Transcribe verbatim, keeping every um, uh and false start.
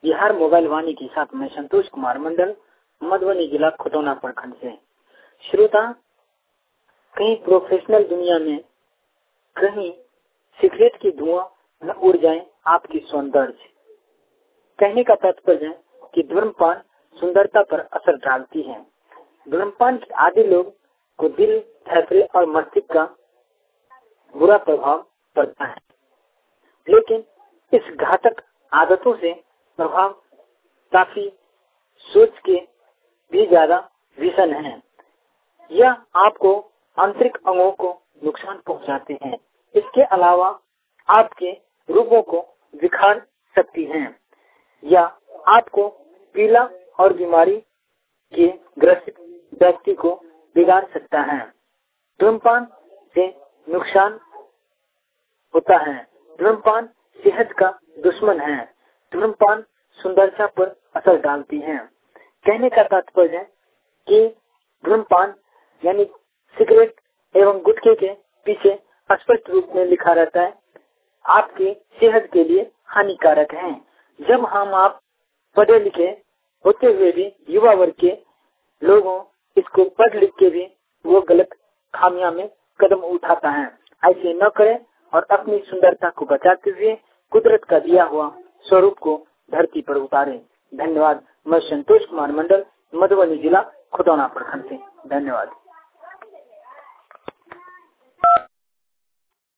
Bihar mobile वाणी के साथ मैं संतोष कुमार मंडल, मधुबनी जिला खतौना प्रखंड से। श्रोता, कहीं प्रोफेशनल दुनिया में कहीं सिगरेट की धुआं न उड़ जाए आपकी सौंदर्य। कहने का तात्पर्य है कि धूम्रपान सुंदरता पर असर डालती है। धूम्रपान के आदि लोग को दिल, फेफड़े और मस्तिष्क का बुरा प्रभाव पड़ता है, लेकिन इस घातक आदतों से प्रभाव काफी सोच के भी ज्यादा भीषण है। यह आपको आंतरिक अंगों को नुकसान पहुंचाते हैं। इसके अलावा आपके रूपों को बिखार सकती हैं या आपको पीला और बीमारी के ग्रसित व्यक्ति को बिगाड़ सकता है। धूम्रपान से नुकसान होता है। धूम्रपान सेहत का दुश्मन है। धूम्रपान सुंदरता पर असर डालती है। कहने का तात्पर्य है कि धूम्रपान यानी सिगरेट एवं गुटखे के पीछे स्पष्ट रूप में लिखा रहता है आपकी सेहत के लिए हानिकारक है। जब हम आप पढ़े लिखे होते हुए भी युवा वर्ग के लोगों इसको पढ़ लिख के भी वो गलत खामियां में कदम उठाता है। ऐसे न करें और अपनी सुंदरता को बचाते हुए कुदरत का दिया हुआ स्वरूप को धरती पर उतारे। धन्यवाद। मैं संतोष कुमार मंडल, मधुबनी जिला खतौना प्रखंड से। धन्यवाद।